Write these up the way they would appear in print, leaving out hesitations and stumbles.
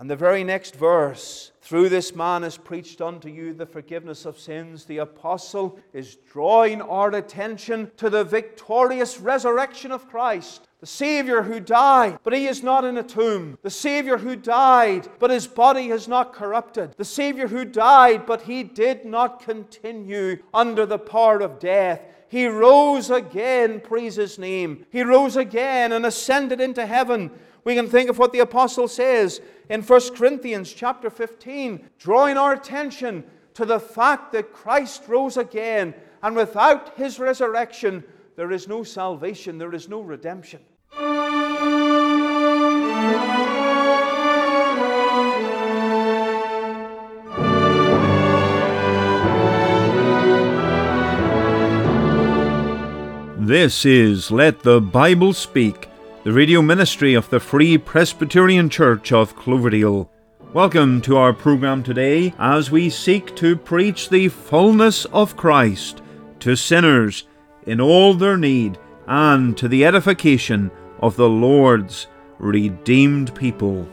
And the very next verse, through this man is preached unto you the forgiveness of sins. The apostle is drawing our attention to the victorious resurrection of Christ. The Savior who died, but He is not in a tomb. The Savior who died, but His body has not corrupted. The Savior who died, but He did not continue under the power of death. He rose again, praise His name. He rose again and ascended into heaven. We can think of what the apostle says in 1 Corinthians chapter 15, drawing our attention to the fact that Christ rose again, and without His resurrection, there is no salvation, there is no redemption. This is Let the Bible Speak, the radio ministry of the Free Presbyterian Church of Cloverdale. Welcome to our program today as we seek to preach the fullness of Christ to sinners in all their need and to the edification of the Lord's redeemed people.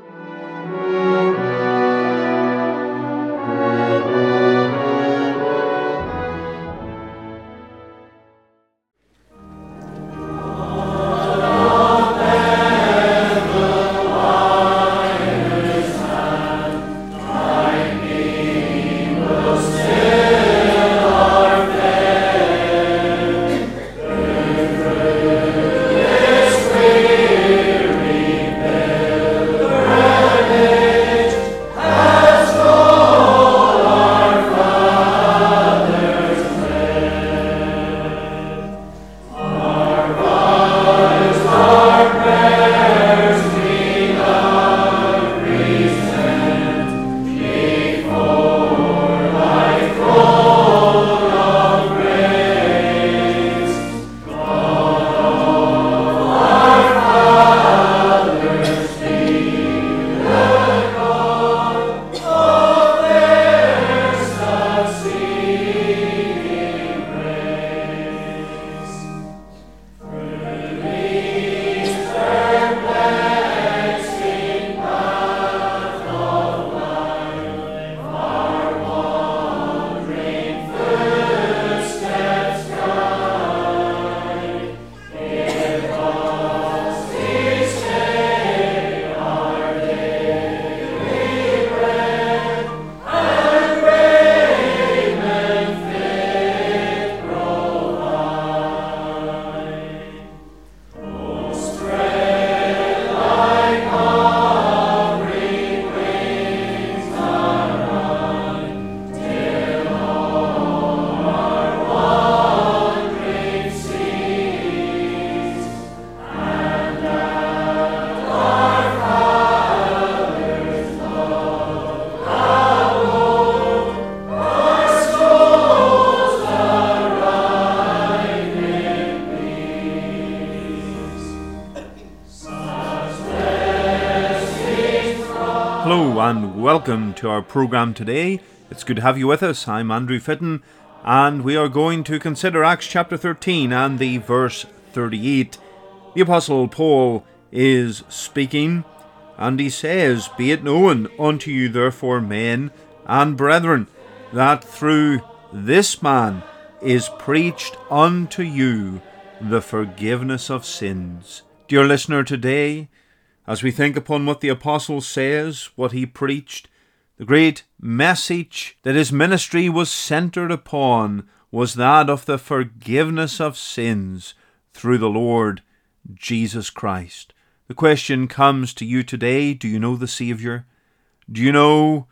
Hello and welcome to our program today. It's good to have you with us. I'm Andrew Fitton, and we are going to consider Acts chapter 13 and the verse 38. The Apostle Paul is speaking, and he says, "Be it known unto you therefore, men and brethren, that through this man is preached unto you the forgiveness of sins." Dear listener, today, as we think upon what the apostle says, what he preached, the great message that his ministry was centered upon was that of the forgiveness of sins through the Lord Jesus Christ. The question comes to you today, do you know the Savior? Do you know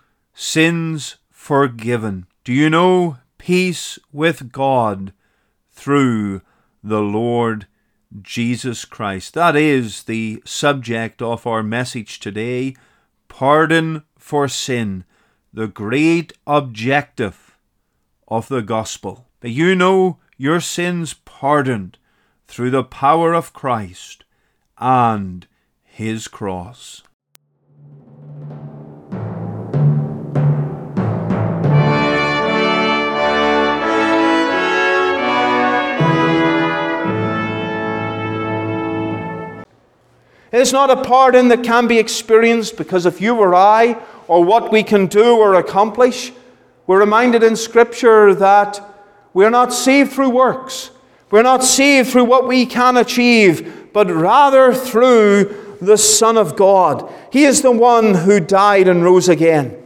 sins forgiven? Do you know peace with God through the Lord Jesus Christ? That is the subject of our message today. Pardon for sin, the great objective of the gospel. That you know your sins pardoned through the power of Christ and His cross. It is not a pardon that can be experienced because of you or I, or what we can do or accomplish. We're reminded in Scripture that we're not saved through works. We're not saved through what we can achieve, but rather through the Son of God. He is the one who died and rose again.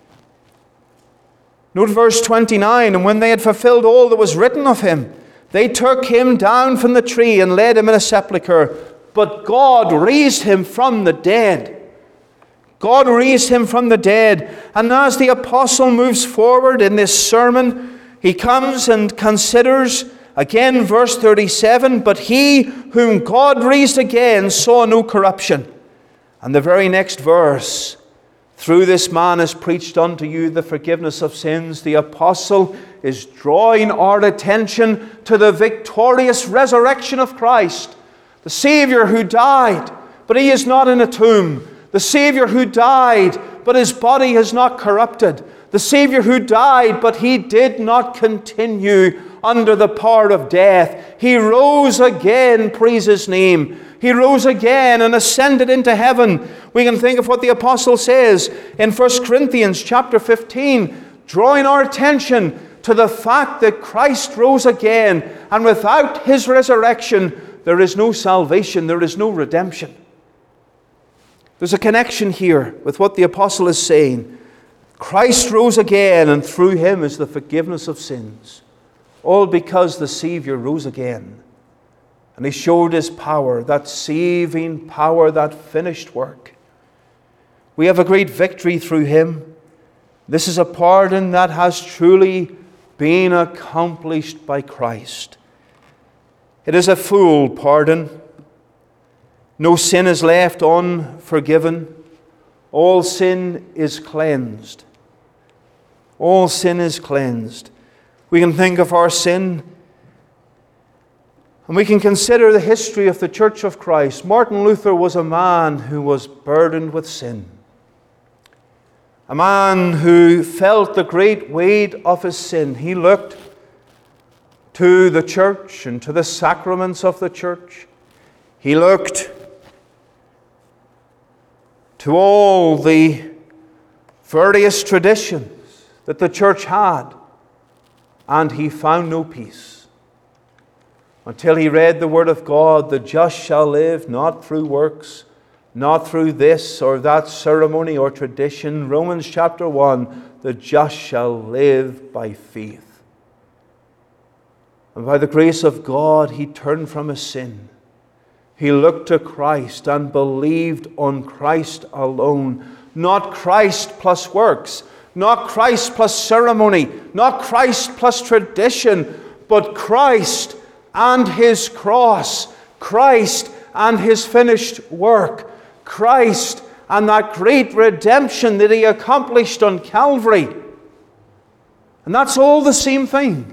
Note verse 29, and when they had fulfilled all that was written of him, they took him down from the tree and laid him in a sepulchre. But God raised him from the dead. God raised him from the dead. And as the apostle moves forward in this sermon, he comes and considers, again, verse 37, but he whom God raised again saw no corruption. And the very next verse, through this man is preached unto you the forgiveness of sins. The apostle is drawing our attention to the victorious resurrection of Christ, the Savior who died, but he is not in a tomb. The Savior who died, but his body has not corrupted. The Savior who died, but he did not continue under the power of death. He rose again, praise his name. He rose again and ascended into heaven. We can think of what the apostle says in 1 Corinthians chapter 15, drawing our attention to the fact that Christ rose again, and without his resurrection, there is no salvation, there is no redemption. There's a connection here with what the apostle is saying. Christ rose again, and through him is the forgiveness of sins. All because the Savior rose again. And he showed his power, that saving power, that finished work. We have a great victory through him. This is a pardon that has truly been accomplished by Christ. It is a full pardon. No sin is left unforgiven. All sin is cleansed. All sin is cleansed. We can think of our sin, and we can consider the history of the Church of Christ. Martin Luther was a man who was burdened with sin. A man who felt the great weight of his sin. He looked to the church and to the sacraments of the church. He looked to all the various traditions that the church had, and he found no peace until he read the Word of God. The just shall live not through works, not through this or that ceremony or tradition. Romans chapter 1, the just shall live by faith. And by the grace of God, he turned from his sin. He looked to Christ and believed on Christ alone. Not Christ plus works, not Christ plus ceremony, not Christ plus tradition, but Christ and his cross, Christ and his finished work, Christ and that great redemption that he accomplished on Calvary. And that's all the same thing.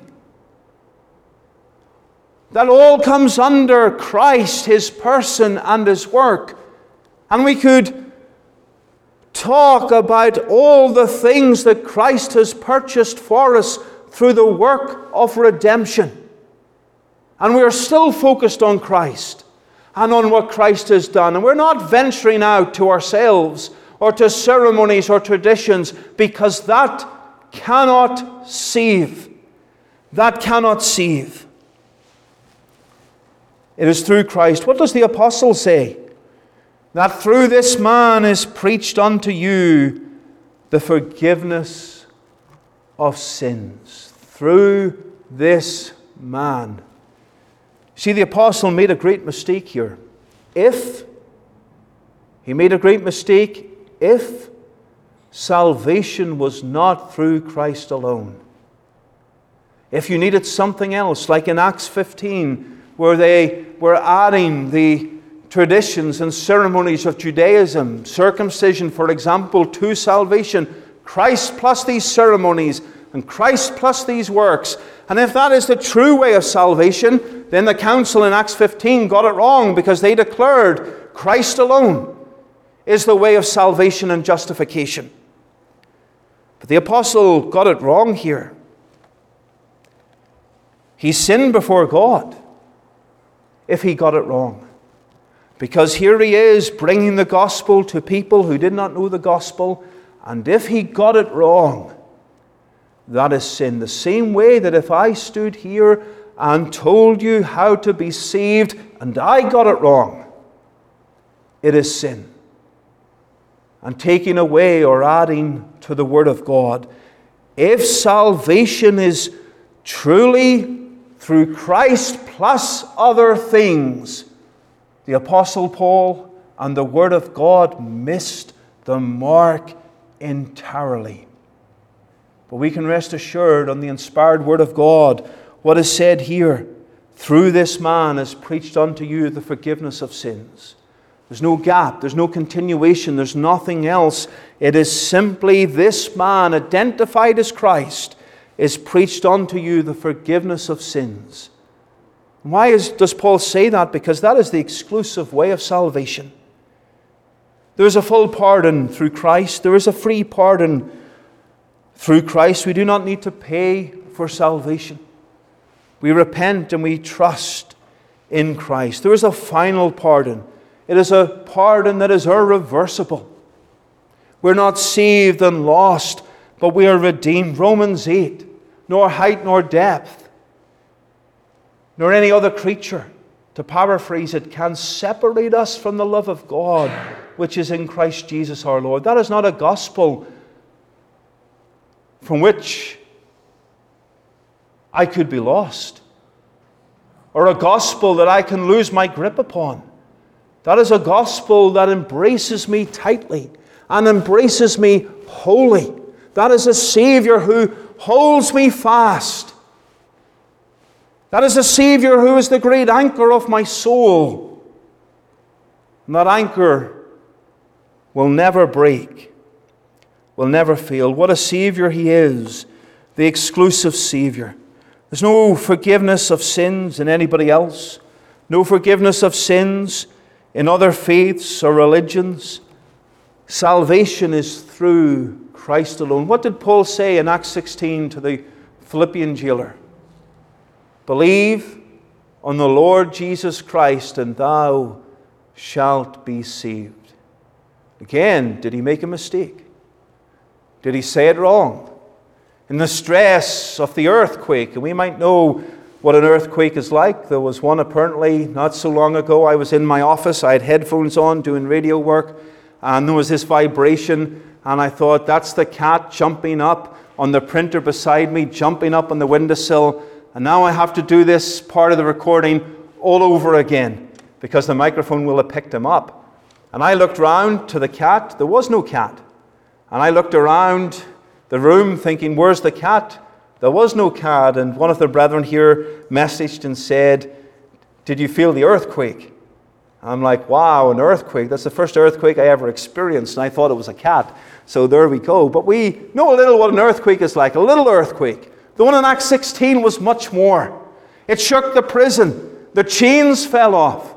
That all comes under Christ, his person and his work. And we could talk about all the things that Christ has purchased for us through the work of redemption. And we are still focused on Christ and on what Christ has done. And we're not venturing out to ourselves or to ceremonies or traditions, because that cannot save. That cannot save. It is through Christ. What does the apostle say? That through this man is preached unto you the forgiveness of sins. Through this man. See, the apostle made a great mistake here. He made a great mistake if salvation was not through Christ alone. If you needed something else, like in Acts 15, where they were adding the traditions and ceremonies of Judaism, circumcision, for example, to salvation, Christ plus these ceremonies and Christ plus these works. And if that is the true way of salvation, then the council in Acts 15 got it wrong, because they declared Christ alone is the way of salvation and justification. But the apostle got it wrong here. He sinned before God if he got it wrong. Because here he is bringing the gospel to people who did not know the gospel. And if he got it wrong, that is sin. The same way that if I stood here and told you how to be saved and I got it wrong, it is sin. And taking away or adding to the Word of God. If salvation is truly through Christ plus other things, the Apostle Paul and the Word of God missed the mark entirely. But we can rest assured on the inspired Word of God, what is said here, through this man is preached unto you the forgiveness of sins. There's no gap, there's no continuation, there's nothing else. It is simply this man, identified as Christ, is preached unto you the forgiveness of sins. Why does Paul say that? Because that is the exclusive way of salvation. There is a full pardon through Christ. There is a free pardon through Christ. We do not need to pay for salvation. We repent and we trust in Christ. There is a final pardon. It is a pardon that is irreversible. We're not saved and lost, but we are redeemed. Romans 8, nor height nor depth, nor any other creature, to paraphrase it, can separate us from the love of God, which is in Christ Jesus our Lord. That is not a gospel from which I could be lost, or a gospel that I can lose my grip upon. That is a gospel that embraces me tightly and embraces me wholly. That is a Savior who holds me fast. That is a Savior who is the great anchor of my soul. And that anchor will never break, will never fail. What a Savior He is, the exclusive Savior. There's no forgiveness of sins in anybody else, no forgiveness of sins in other faiths or religions. Salvation is through Christ alone. What did Paul say in Acts 16 to the Philippian jailer? Believe on the Lord Jesus Christ, and thou shalt be saved. Again, did he make a mistake? Did he say it wrong? In the stress of the earthquake, and we might know what an earthquake is like. There was one apparently not so long ago. I was in my office, I had headphones on doing radio work, and there was this vibration, and I thought, that's the cat jumping up on the printer beside me, jumping up on the windowsill. And now I have to do this part of the recording all over again because the microphone will have picked him up. And I looked round to the cat. There was no cat. And I looked around the room thinking, where's the cat? There was no cat. And one of the brethren here messaged and said, did you feel the earthquake? I'm like, wow, an earthquake. That's the first earthquake I ever experienced. And I thought it was a cat. So there we go. But we know a little what an earthquake is like. A little earthquake. The one in Acts 16 was much more. It shook the prison. The chains fell off.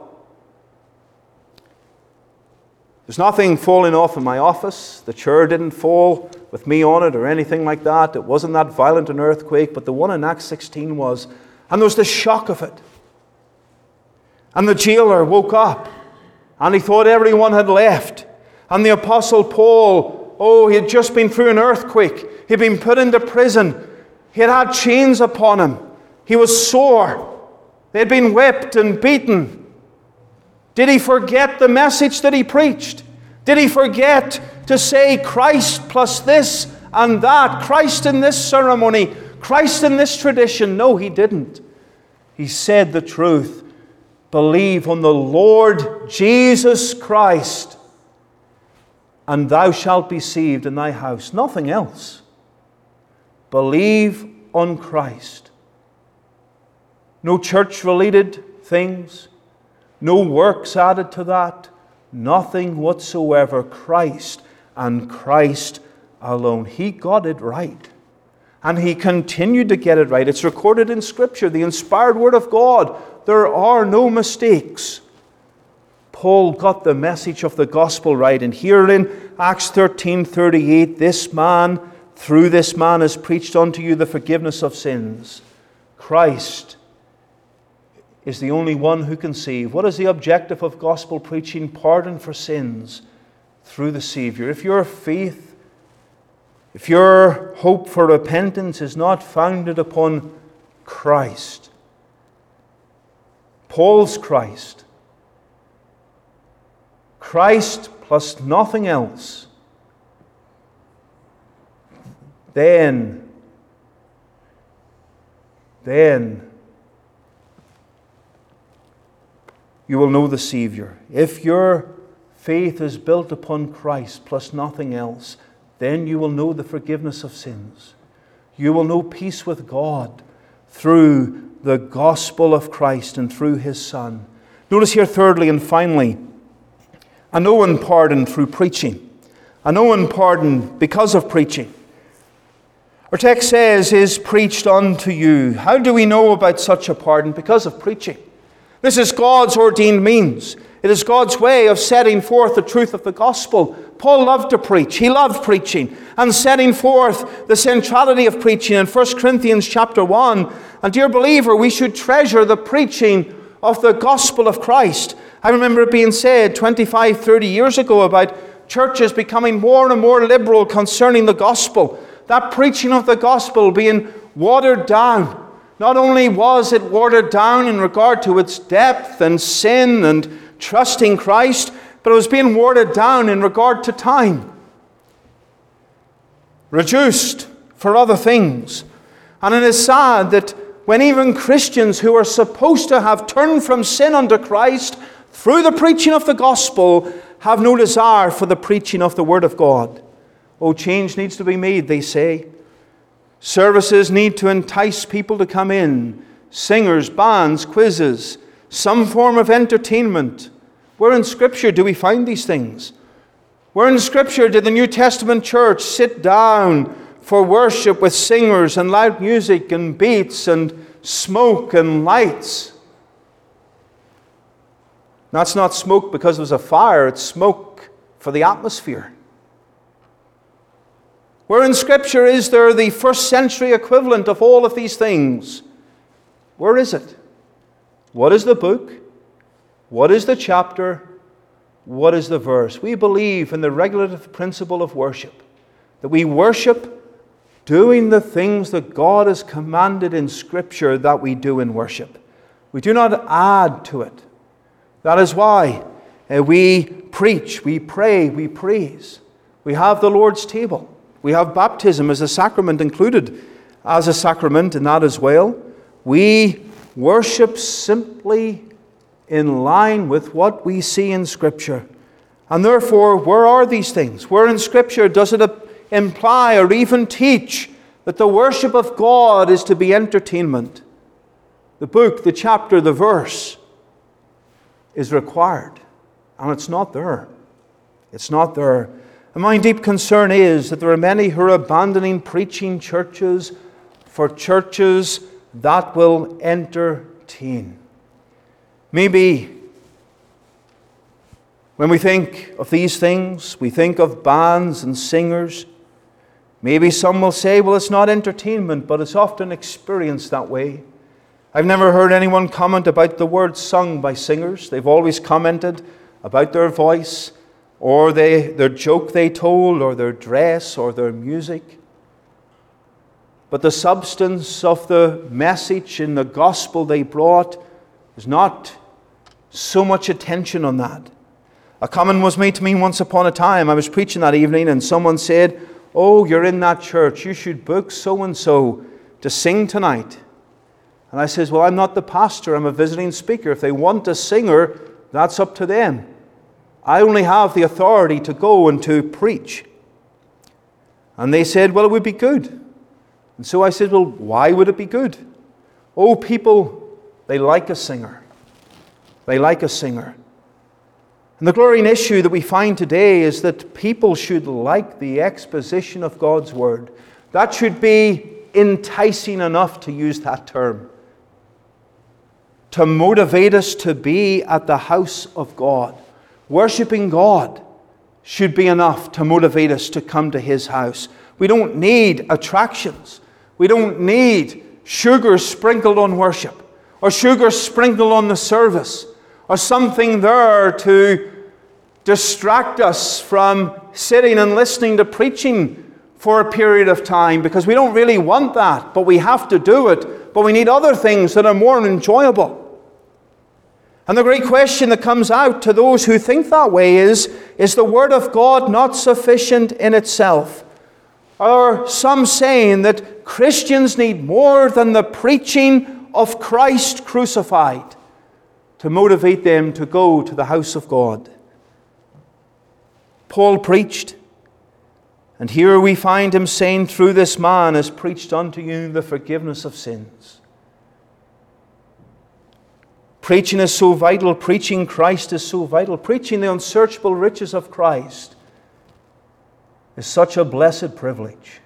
There's nothing falling off in my office. The chair didn't fall with me on it or anything like that. It wasn't that violent an earthquake, but the one in Acts 16 was. And there was the shock of it. And the jailer woke up and he thought everyone had left. And the Apostle Paul, he had just been through an earthquake. He'd been put into prison. He had had chains upon him. He was sore. They had been whipped and beaten. Did he forget the message that he preached? Did he forget to say Christ plus this and that? Christ in this ceremony, Christ in this tradition? No, he didn't. He said the truth. Believe on the Lord Jesus Christ, and thou shalt be saved in thy house. Nothing else. Believe on Christ. No church-related things. No works added to that. Nothing whatsoever. Christ and Christ alone. He got it right. And he continued to get it right. It's recorded in Scripture, the inspired Word of God. There are no mistakes. Paul got the message of the gospel right. And here in Acts 13:38, through this man is preached unto you the forgiveness of sins. Christ is the only one who can save. What is the objective of gospel preaching? Pardon for sins through the Savior. If your faith, if your hope for repentance is not founded upon Christ, Paul's Christ, Christ plus nothing else, then you will know the Savior. If your faith is built upon Christ plus nothing else, then you will know the forgiveness of sins. You will know peace with God through the gospel of Christ and through His Son. Notice here thirdly and finally, a known pardon through preaching. A known pardon because of preaching. Our text says, is preached unto you. How do we know about such a pardon? Because of preaching. This is God's ordained means. It is God's way of setting forth the truth of the gospel. Paul loved to preach. He loved preaching and setting forth the centrality of preaching in 1 Corinthians chapter 1. And dear believer, we should treasure the preaching of the gospel of Christ. I remember it being said 25, 30 years ago about churches becoming more and more liberal concerning the gospel. That preaching of the gospel being watered down. Not only was it watered down in regard to its depth and sin and trusting Christ, but it was being watered down in regard to time. Reduced for other things. And it is sad that when even Christians who are supposed to have turned from sin unto Christ through the preaching of the gospel have no desire for the preaching of the Word of God. Oh, change needs to be made, they say. Services need to entice people to come in. Singers, bands, quizzes, some form of entertainment. Where in Scripture do we find these things? Where in Scripture did the New Testament church sit down for worship with singers and loud music and beats and smoke and lights? That's not smoke because there's a fire. It's smoke for the atmosphere. Where in Scripture is there the first century equivalent of all of these things? Where is it? What is the book? What is the chapter? What is the verse? We believe in the regulative principle of worship. That we worship doing the things that God has commanded in Scripture that we do in worship. We do not add to it. That is why we preach, we pray, we praise. We have the Lord's table. We have baptism as a sacrament included as a sacrament in that as well. We worship simply in line with what we see in Scripture. And therefore, where are these things? Where in Scripture does it imply or even teach that the worship of God is to be entertainment? The book, the chapter, the verse is required. And it's not there. It's not there. And my deep concern is that there are many who are abandoning preaching churches for churches that will entertain. Maybe when we think of these things, we think of bands and singers. Maybe some will say, well, it's not entertainment, but it's often experienced that way. I've never heard anyone comment about the words sung by singers. They've always commented about their voice, or their joke they told, or their dress, or their music. But the substance of the message in the gospel they brought is not so much attention on that. A comment was made to me once upon a time. I was preaching that evening, and someone said, oh, you're in that church. You should book so-and-so to sing tonight. And I says, well, I'm not the pastor. I'm a visiting speaker. If they want a singer, that's up to them. I only have the authority to go and to preach. And they said, well, it would be good. And so I said, well, why would it be good? Oh, people, they like a singer. They like a singer. And the glaring issue that we find today is that people should like the exposition of God's Word. That should be enticing enough, to use that term, to motivate us to be at the house of God. Worshipping God should be enough to motivate us to come to His house. We don't need attractions. We don't need sugar sprinkled on worship, or sugar sprinkled on the service, or something there to distract us from sitting and listening to preaching for a period of time, because we don't really want that, but we have to do it. But we need other things that are more enjoyable. And the great question that comes out to those who think that way is the Word of God not sufficient in itself? Or some saying that Christians need more than the preaching of Christ crucified to motivate them to go to the house of God. Paul preached, and here we find him saying, through this man is preached unto you the forgiveness of sins. Preaching is so vital. Preaching Christ is so vital. Preaching the unsearchable riches of Christ is such a blessed privilege.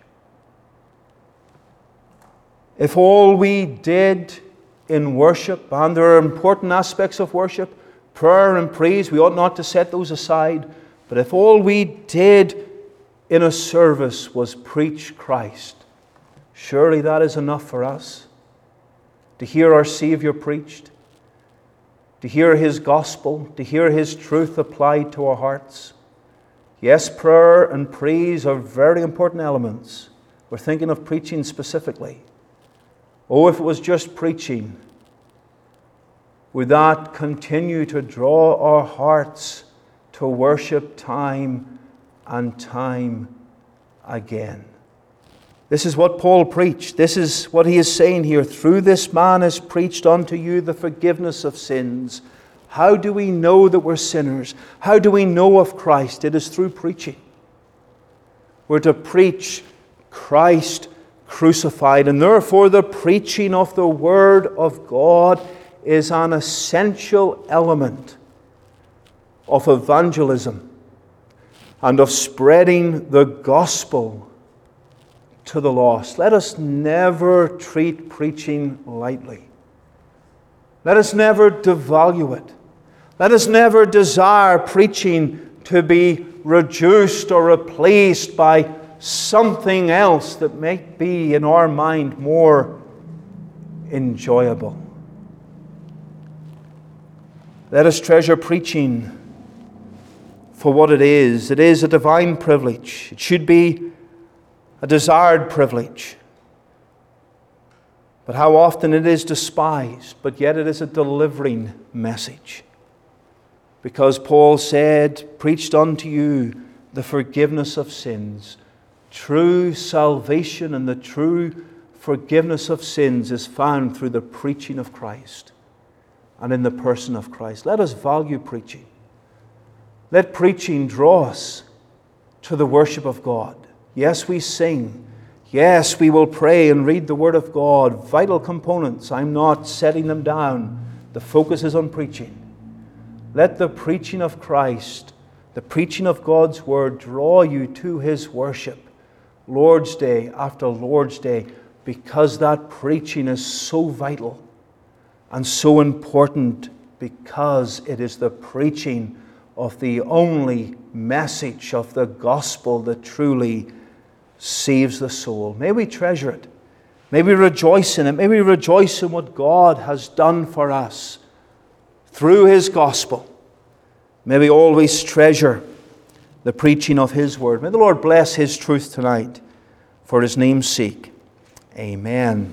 If all we did in worship, and there are important aspects of worship, prayer and praise, we ought not to set those aside, but if all we did in a service was preach Christ, surely that is enough for us. To hear our Savior preached, to hear His gospel, to hear His truth applied to our hearts. Yes, prayer and praise are very important elements. We're thinking of preaching specifically. Oh, if it was just preaching, would that continue to draw our hearts to worship time and time again? This is what Paul preached. This is what he is saying here. Through this man is preached unto you the forgiveness of sins. How do we know that we're sinners? How do we know of Christ? It is through preaching. We're to preach Christ crucified, and therefore the preaching of the Word of God is an essential element of evangelism and of spreading the gospel to the lost. Let us never treat preaching lightly. Let us never devalue it. Let us never desire preaching to be reduced or replaced by something else that may be in our mind more enjoyable. Let us treasure preaching for what it is. It is a divine privilege. It should be a desired privilege. But how often it is despised, but yet it is a delivering message. Because Paul said, preached unto you the forgiveness of sins. True salvation and the true forgiveness of sins is found through the preaching of Christ and in the person of Christ. Let us value preaching. Let preaching draw us to the worship of God. Yes, we sing. Yes, we will pray and read the Word of God. Vital components. I'm not setting them down. The focus is on preaching. Let the preaching of Christ, the preaching of God's Word, draw you to His worship, Lord's Day after Lord's Day, because that preaching is so vital and so important, because it is the preaching of the only message of the gospel that truly saves the soul. May we treasure it. May we rejoice in it. May we rejoice in what God has done for us through His gospel. May we always treasure the preaching of His word. May the Lord bless His truth tonight for His name's sake. Amen.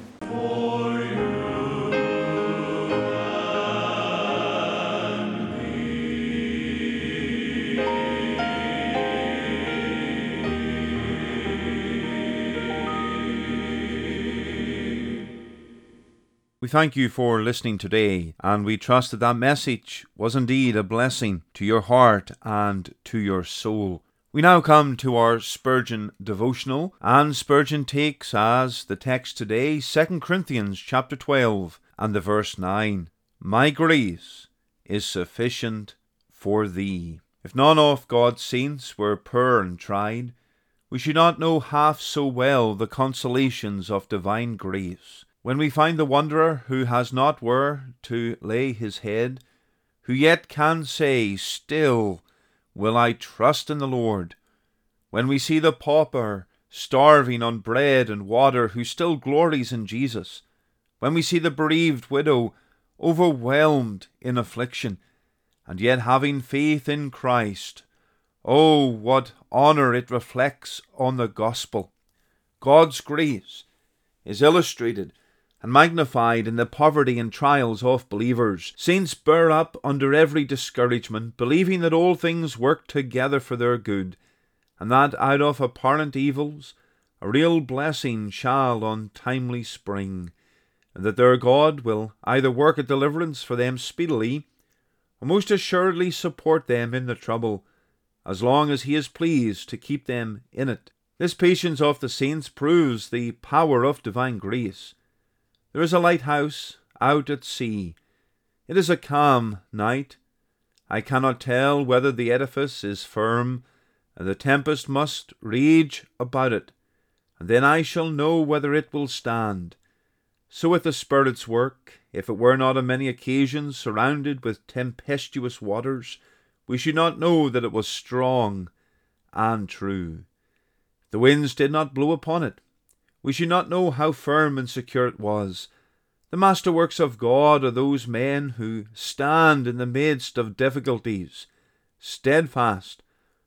We thank you for listening today, and we trust that that message was indeed a blessing to your heart and to your soul. We now come to our Spurgeon devotional, and Spurgeon takes as the text today 2 Corinthians chapter 12 and the verse 9. My grace is sufficient for thee. If none of God's saints were poor and tried, we should not know half so well the consolations of divine grace. When we find the wanderer who has not where to lay his head, who yet can say, still will I trust in the Lord. When we see the pauper starving on bread and water, who still glories in Jesus. When we see the bereaved widow overwhelmed in affliction, and yet having faith in Christ. Oh, what honour it reflects on the gospel! God's grace is illustrated and magnified in the poverty and trials of believers. Saints bear up under every discouragement, believing that all things work together for their good, and that out of apparent evils a real blessing shall untimely spring, and that their God will either work a deliverance for them speedily, or most assuredly support them in the trouble, as long as he is pleased to keep them in it. This patience of the saints proves the power of divine grace. There is a lighthouse out at sea. It is a calm night. I cannot tell whether the edifice is firm, and the tempest must rage about it, and then I shall know whether it will stand. So with the Spirit's work, if it were not on many occasions surrounded with tempestuous waters, we should not know that it was strong and true. If the winds did not blow upon it, we should not know how firm and secure it was. The masterworks of God are those men who stand in the midst of difficulties, steadfast,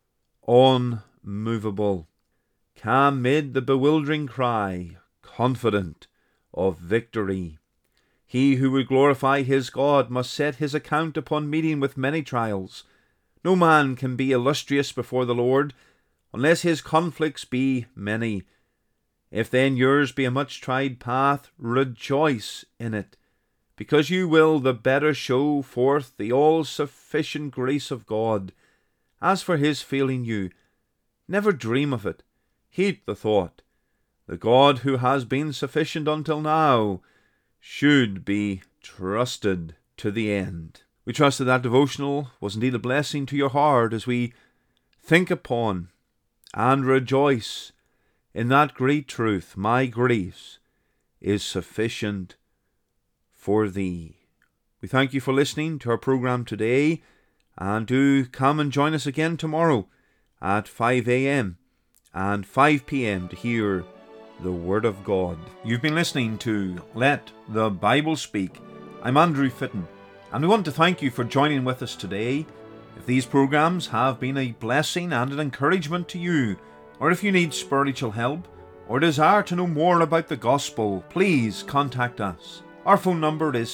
unmovable, calm mid the bewildering cry, confident of victory. He who would glorify his God must set his account upon meeting with many trials. No man can be illustrious before the Lord unless his conflicts be many. If then yours be a much tried path, rejoice in it, because you will the better show forth the all-sufficient grace of God. As for his failing you, never dream of it. Hate the thought. The God who has been sufficient until now should be trusted to the end. We trust that devotional was indeed a blessing to your heart as we think upon and rejoice in that great truth, my grace is sufficient for thee. We thank you for listening to our program today, and do come and join us again tomorrow at 5 a.m. and 5 p.m. to hear the Word of God. You've been listening to Let the Bible Speak. I'm Andrew Fitton, and we want to thank you for joining with us today. If these programs have been a blessing and an encouragement to you, or if you need spiritual help, or desire to know more about the gospel, please contact us. Our phone number is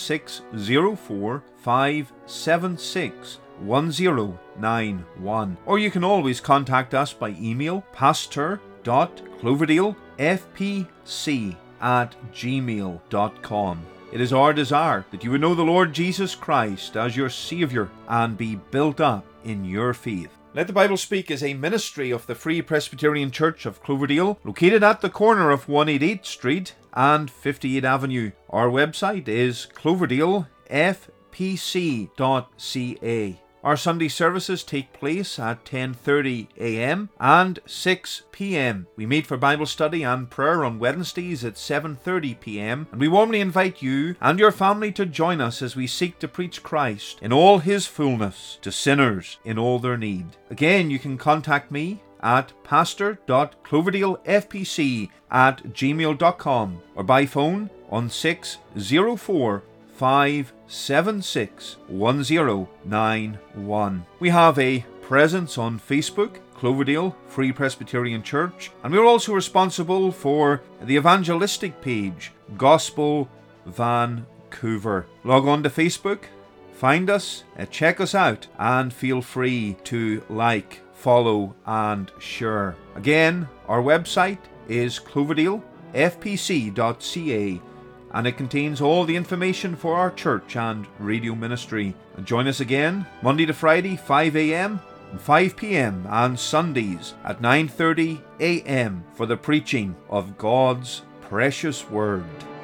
604-576-1091, or you can always contact us by email, pastor.cloverdalefpc@gmail.com. It is our desire that you would know the Lord Jesus Christ as your Saviour and be built up in your faith. Let the Bible Speak is a ministry of the Free Presbyterian Church of Cloverdale, located at the corner of 188 Street and 58 Avenue. Our website is cloverdalefpc.ca. Our Sunday services take place at 10:30 a.m. and 6 p.m. We meet for Bible study and prayer on Wednesdays at 7:30 p.m. and we warmly invite you and your family to join us as we seek to preach Christ in all His fullness to sinners in all their need. Again, you can contact me at pastor.cloverdalefpc@gmail.com or by phone on 604-576-1091. We have a presence on Facebook, Cloverdale Free Presbyterian Church, and we're also responsible for the evangelistic page, Gospel Vancouver. Log on to Facebook, find us, check us out, and feel free to like, follow, and share. Again, our website is cloverdalefpc.ca, and it contains all the information for our church and radio ministry. And join us again Monday to Friday, 5 a.m. and 5 p.m. and Sundays at 9:30 a.m. for the preaching of God's precious Word.